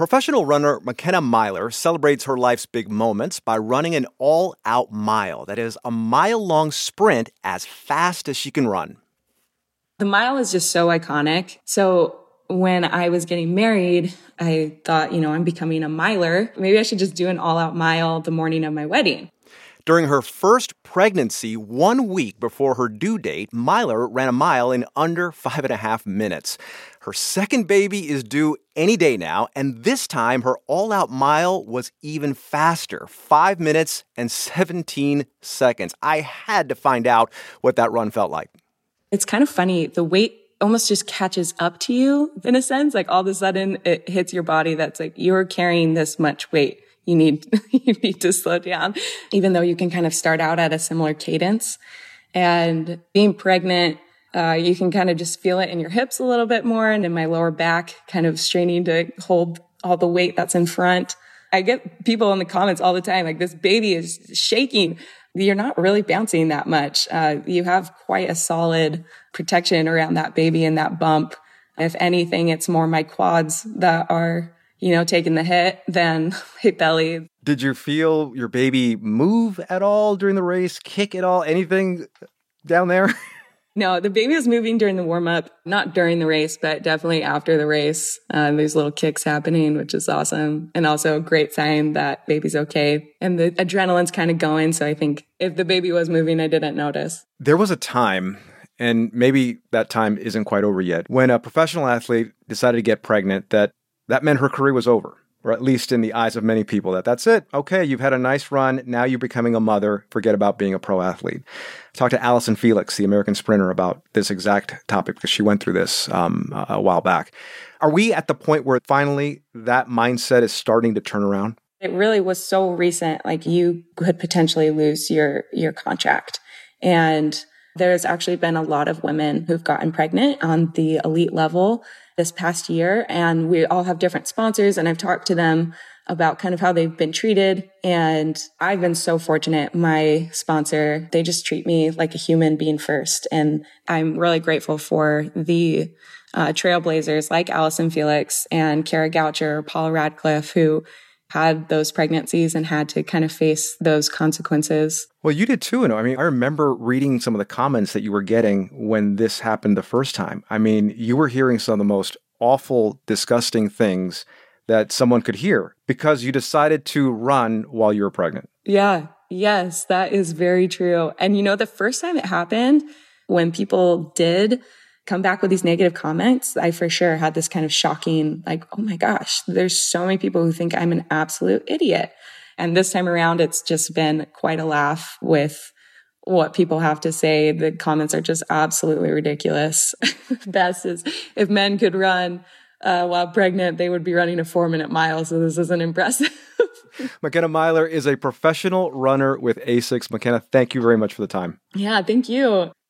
Professional runner McKenna Myler celebrates her life's big moments by running an all-out mile. That is, a mile-long sprint as fast as she can run. The mile is just so iconic. So when I was getting married, I thought, I'm becoming a miler. Maybe I should just do an all-out mile the morning of my wedding. During her first pregnancy, 1 week before her due date, Myler ran a mile in under 5.5 minutes. Her second baby is due any day now, and this time her all-out mile was even faster, 5 minutes and 17 seconds. I had to find out what that run felt like. It's kind of funny. The weight almost just catches up to you in a sense. Like all of a sudden it hits your body that's like, you're carrying this much weight. You need to slow down, even though you can kind of start out at a similar cadence. And being pregnant, you can kind of just feel it in your hips a little bit more and in my lower back, kind of straining to hold all the weight that's in front. I get people in the comments all the time, like, this baby is shaking. You're not really bouncing that much. You have quite a solid protection around that baby and that bump. If anything, it's more my quads that are taking the hit than my belly. Did you feel your baby move at all during the race, kick at all, anything down there? No, the baby was moving during the warm-up, not during the race, but definitely after the race. There's little kicks happening, which is awesome. And also a great sign that baby's okay. And the adrenaline's kind of going. So I think if the baby was moving, I didn't notice. There was a time, and maybe that time isn't quite over yet, when a professional athlete decided to get pregnant that meant her career was over, or at least in the eyes of many people, that's it. Okay, you've had a nice run. Now you're becoming a mother. Forget about being a pro athlete. I talked to Allison Felix, the American sprinter, about this exact topic because she went through this a while back. Are we at the point where finally that mindset is starting to turn around? It really was so recent. Like, you could potentially lose your contract. And there's actually been a lot of women who've gotten pregnant on the elite level this past year, and we all have different sponsors, and I've talked to them about kind of how they've been treated. And I've been so fortunate. My sponsor, they just treat me like a human being first. And I'm really grateful for the trailblazers like Allison Felix and Kara Goucher, Paula Radcliffe, who had those pregnancies and had to kind of face those consequences. Well, you did too. And I remember reading some of the comments that you were getting when this happened the first time. You were hearing some of the most awful, disgusting things that someone could hear because you decided to run while you were pregnant. Yeah. Yes, that is very true. And the first time it happened, when people did come back with these negative comments, I for sure had this kind of shocking, like, oh my gosh, there's so many people who think I'm an absolute idiot. And this time around, it's just been quite a laugh with what people have to say. The comments are just absolutely ridiculous. Best is, if men could run while pregnant, they would be running a 4-minute mile. So this isn't impressive. McKenna Myler is a professional runner with ASICS. McKenna, thank you very much for the time. Yeah, thank you.